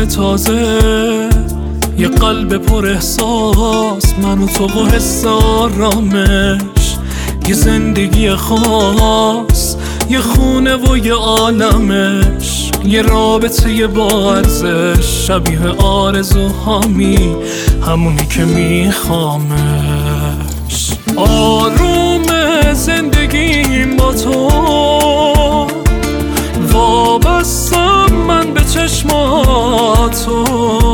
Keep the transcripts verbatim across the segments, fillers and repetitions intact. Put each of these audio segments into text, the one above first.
شروع تازه، یه قلب پر احساس، من و تو و حس آرامش، یه زندگی خاص، یه خونه و یه عالمش، یه رابطه یه با ارزش، شبیه آرزوهامی، همونی که میخوامش. آروم زندگیم با تو، وابستم من به چشماتو،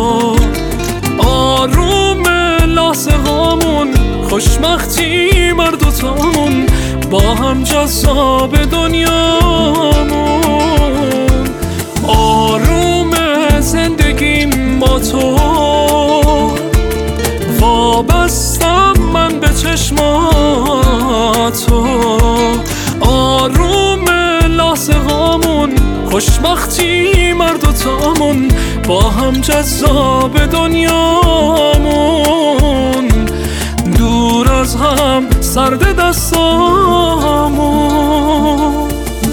آروم لحظه هامون، خوشبختی مر دوتامون، با هم جذاب دنیامون. آروم زندگیم با تو، وابستم من به چشماتو، آروم لحظه هامون، خوشبختی مر دوتامون، با هم جذاب دنیامون. دور از هم سرد دستامون.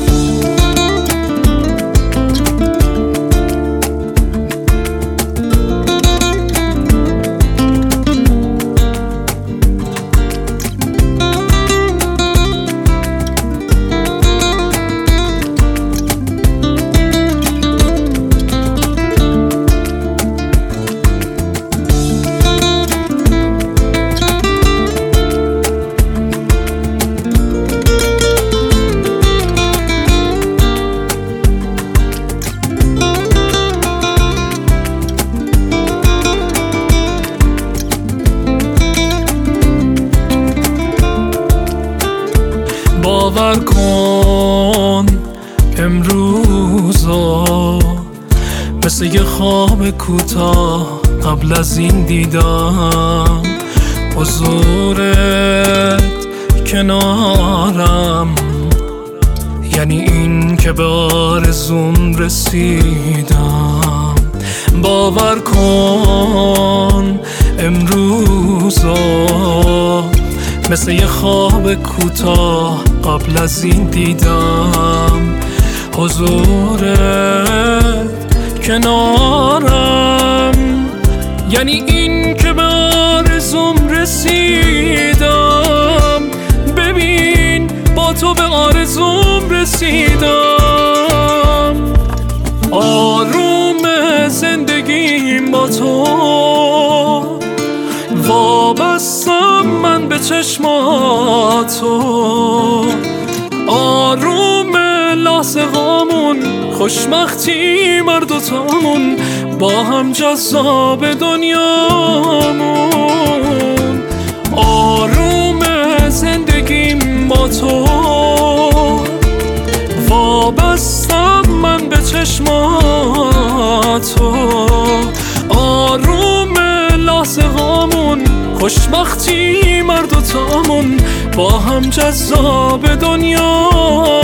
باور کن امروزا مثل یه خواب کوتاه، قبل از این دیدم حضورت کنارم، یعنی این که به آرزوم رسیدم. باور کن امروزا مثل یه خواب کوتاه، قبل از این دیدم حضورت کنارم، یعنی این که به آرزوم رسیدم. ببین با تو به آرزوم رسیدم. آروم زندگیم با تو، وابستم من به چشماتو، آروم لحظه هامون، خوشبختی مر دوتامون، با هم جذاب دنیامون. آروم زندگیم با تو، وابستم من به چشماتو، آروم لحظه هامون، خوشبختی مر دوتامون، با هم جذاب دنیا.